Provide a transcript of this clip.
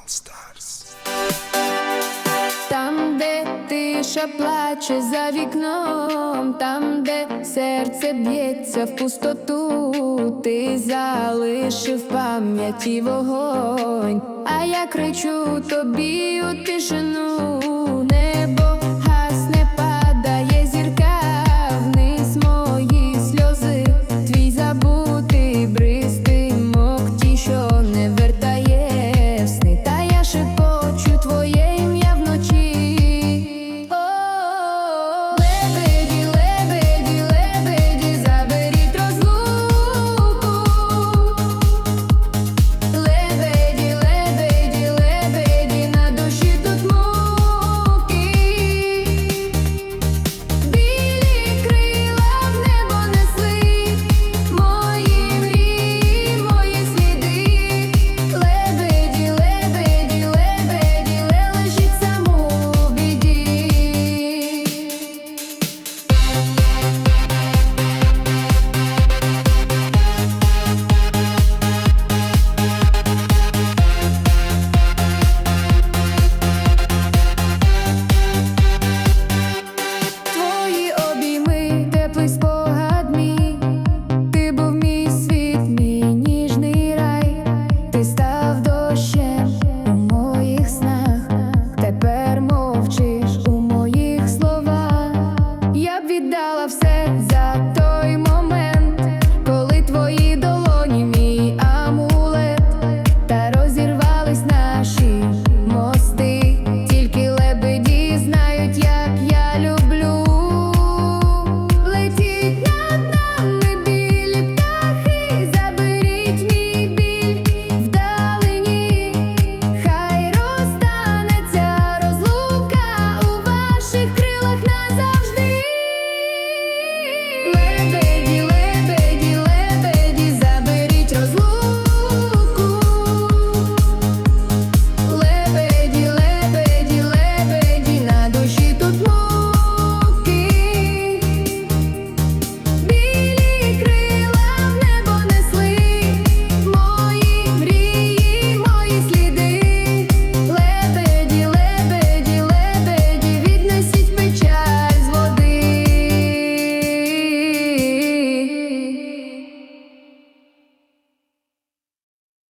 Там, де тиша плаче за вікном, там, де серце б'ється в пустоту, ти залишив в пам'яті вогонь, а я кричу тобі у тишину. Небо гасне, падає зірка вниз, мої сльози, твій забутий бриз, димок, ті, що не вертає в сни, та я шепочу твоє ім'я вночі. Лебеді, лебеді, лебеді, заберіть розлуку. Лебеді, лебеді, лебеді, на душі тут муки. Білі крила в небо несли мої мрії, мої сліди. Лебеді, лебеді, лебеді, лежить сам у біді. Твої обійми, теплий спогад мій, ти був мій світ, мій ніжний рай, ти став дощем у моїх снах, тепер мовчиш у моїх словах. Я б віддала все за той момент, коли твої долоні мій амулет, та розірвались на